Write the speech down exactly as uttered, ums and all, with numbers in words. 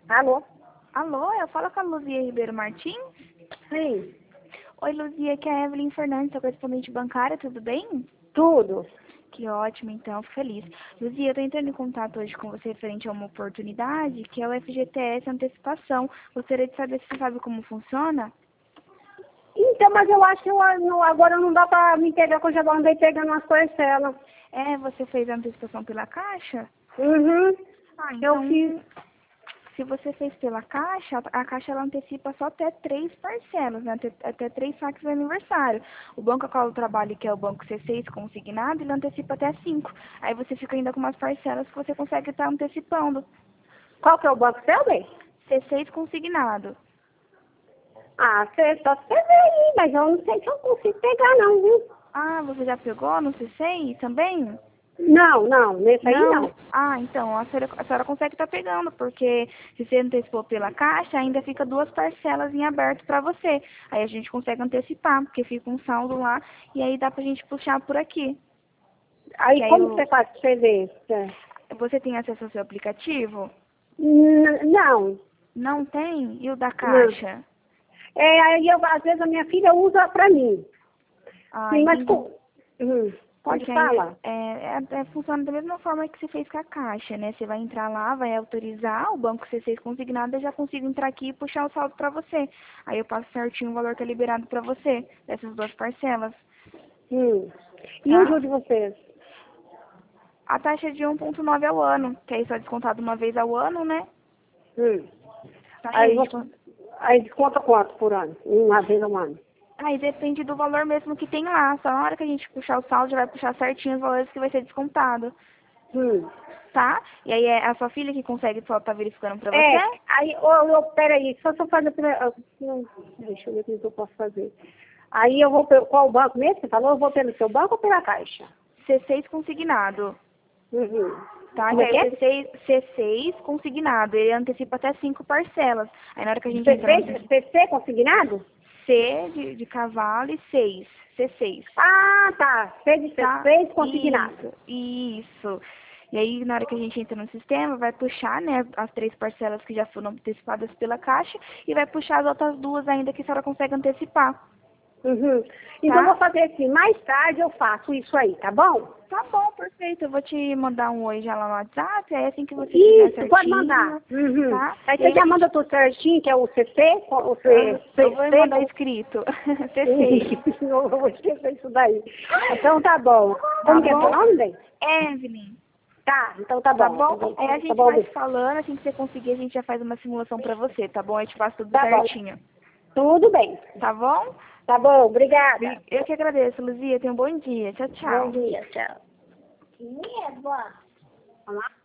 Alô? Alô, eu falo com a Luzia Ribeiro Martins? Sim, Oi, Luzia, que é a Evelyn Fernandes, sua correspondente bancária, tudo bem? tudo. Que ótimo, então, fico feliz. Luzia, eu tô entrando em contato hoje com você referente a uma oportunidade, que é o F G T S Antecipação. Gostaria de saber se você sabe como funciona? Então, mas eu acho que eu, não- agora não dá pra me pegar, que eu já andei pegando umas parcelas. É, você fez a antecipação pela Caixa? Uhum. Ah, Eu então, fiz. se você fez pela Caixa, a Caixa ela antecipa só até três parcelas, né? Até, até três saques de aniversário. O banco a qual eu trabalho, que é o Banco C seis consignado, ele antecipa até cinco. Aí você fica ainda com umas parcelas que você consegue estar antecipando. Qual que é o banco seu, bem? C seis consignado. Ah, você só você vê aí, mas eu não sei se eu consigo pegar, não, viu? Ah, você já pegou no C seis também? Não, não, nesse aí Não? não. Ah, então, a senhora, a senhora consegue estar pegando, porque se você antecipou pela Caixa, ainda fica duas parcelas em aberto para você. Aí a gente consegue antecipar, porque fica um saldo lá, e aí dá pra gente puxar por aqui. Aí Que aí como que o, você faz pra você ver? É. você tem acesso ao seu aplicativo? N- Não, Não tem? E o da não. Caixa? É, aí eu, às vezes a minha filha usa pra mim. Ah, Sim, mas entendi. com... Hum, pode Porque aí falar. é, é, é- funciona da mesma forma que você fez com a Caixa, né? Você vai entrar lá, vai autorizar, o banco C seis consignado, eu já consigo entrar aqui e puxar o saldo pra você. Aí eu passo certinho o valor que é liberado pra você, dessas duas parcelas, Hum. E o tá? juro de vocês? A taxa é de um vírgula nove ao ano, que aí só é descontado uma vez ao ano, né? Hum. Tá? E Aí, a gente... você, cons- aí desconta quanto por ano? Uma vez ao ano? Aí depende do valor mesmo que tem lá. Só na hora que a gente puxar o saldo, já vai puxar certinho os valores que vai ser descontado, Hum. tá? E aí é a sua filha que consegue só tá verificando pra É, você? aí, ô, ô, peraí, só se eu fazer... pra- ah, não, deixa eu ver o que eu posso fazer. Aí eu vou, pe- qual banco mesmo? Você falou? Eu vou pelo seu banco ou pela Caixa? C seis consignado. Uhum. Tá? Como Que é aí que o é? C seis, C seis consignado, ele antecipa até cinco parcelas. Aí na hora que a gente entra no C C, sis- C C consignado? C de, de cavalo e seis, C seis, Ah, tá. C de tá? C seis consignado. Isso, isso. E aí na hora que a gente entra no sistema, vai puxar, né, as três parcelas que já foram antecipadas pela Caixa e vai puxar as outras duas ainda que a senhora consegue antecipar, Uhum. Então eu tá? vou fazer assim, mais tarde eu faço isso aí, tá bom? Tá bom, perfeito. Eu vou te mandar um oi já lá no WhatsApp, aí assim que você tiver Isso, pode mandar. certinho, Uhum. tá? Aí E você aí já a gente manda tudo certinho, que é o C C, o Ah, C, eu C, vou C, mandar escrito. C seis. Ih, eu vou esquecer isso daí. Então tá bom. Tá Como que é seu bom? nome, bem? Evelyn. Tá, então tá Tá bom. Tá bom? bom, Aí a tá gente bom, vai bem. se falando, assim que você conseguir, a gente já faz uma simulação pra você, tá bom? Aí te passo tudo Tá bom. certinho. Tudo bem. Tá bom? Tá bom, obrigada. Eu que agradeço, Luzia. Tenha um bom dia. Tchau, Bom tchau. dia, tchau. Vamos lá.